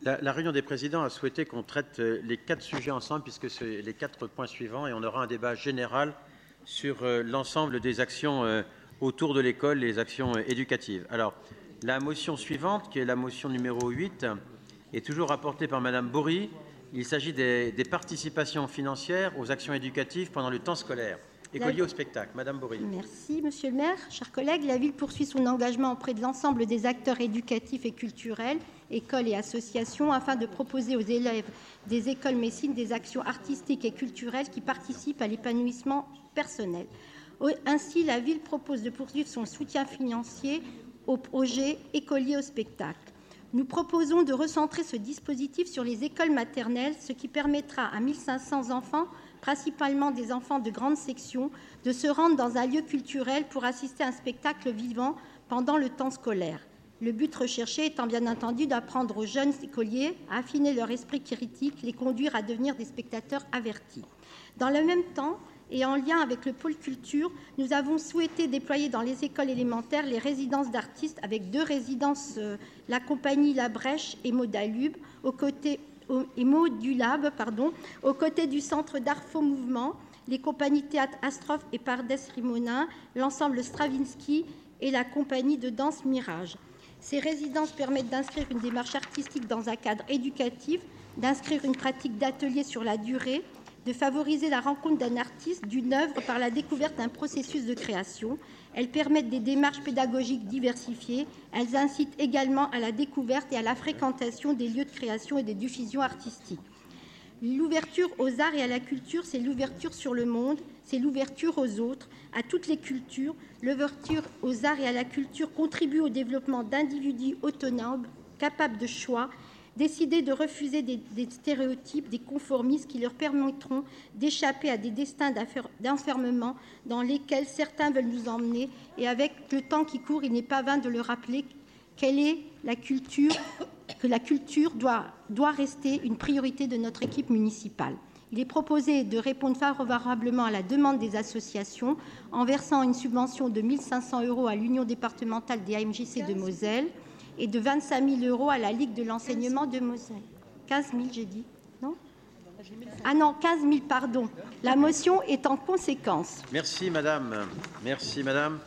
La réunion des présidents a souhaité qu'on traite les 4 sujets ensemble, puisque c'est les 4 points suivants, et on aura un débat général sur l'ensemble des actions autour de l'école, les actions éducatives. Alors, la motion suivante, qui est la motion numéro 8, est toujours rapportée par Madame Bory. Il s'agit des participations financières aux actions éducatives pendant le temps scolaire. Écoliers au spectacle. Madame Bory. Merci, Monsieur le maire. Chers collègues, la ville poursuit son engagement auprès de l'ensemble des acteurs éducatifs et culturels, écoles et associations, afin de proposer aux élèves des écoles messines des actions artistiques et culturelles qui participent à l'épanouissement personnel. Ainsi, la ville propose de poursuivre son soutien financier au projet Écoliers au spectacle. Nous proposons de recentrer ce dispositif sur les écoles maternelles, ce qui permettra à 1500 enfants, principalement des enfants de grande section, de se rendre dans un lieu culturel pour assister à un spectacle vivant pendant le temps scolaire. Le but recherché étant bien entendu d'apprendre aux jeunes écoliers à affiner leur esprit critique, les conduire à devenir des spectateurs avertis. Dans le même temps, et en lien avec le pôle culture, nous avons souhaité déployer dans les écoles élémentaires les résidences d'artistes avec 2 résidences, la compagnie La Brèche et Modulab, aux côtés du Centre d'art Faux Mouvement, les compagnies Théâtre Astrophe et Pardès Rimonin, l'ensemble Stravinsky et la compagnie de danse Mirage. Ces résidences permettent d'inscrire une démarche artistique dans un cadre éducatif, d'inscrire une pratique d'atelier sur la durée, de favoriser la rencontre d'un artiste, d'une œuvre par la découverte d'un processus de création. Elles permettent des démarches pédagogiques diversifiées. Elles incitent également à la découverte et à la fréquentation des lieux de création et des diffusions artistiques. L'ouverture aux arts et à la culture, c'est l'ouverture sur le monde, c'est l'ouverture aux autres, à toutes les cultures. L'ouverture aux arts et à la culture contribue au développement d'individus autonomes, capables de choix, décider de refuser des stéréotypes, des conformismes qui leur permettront d'échapper à des destins d'enfermement dans lesquels certains veulent nous emmener. Et avec le temps qui court, il n'est pas vain de le rappeler, quelle est la culture, que la culture doit rester une priorité de notre équipe municipale. Il est proposé de répondre favorablement à la demande des associations en versant une subvention de 1 500 € à l'Union départementale des AMJC de Moselle et de 25 000 € à la Ligue de l'enseignement de Moselle. 15 000, j'ai dit, non ? Ah non, 15 000, pardon. La motion est en conséquence. Merci, madame. Merci, madame.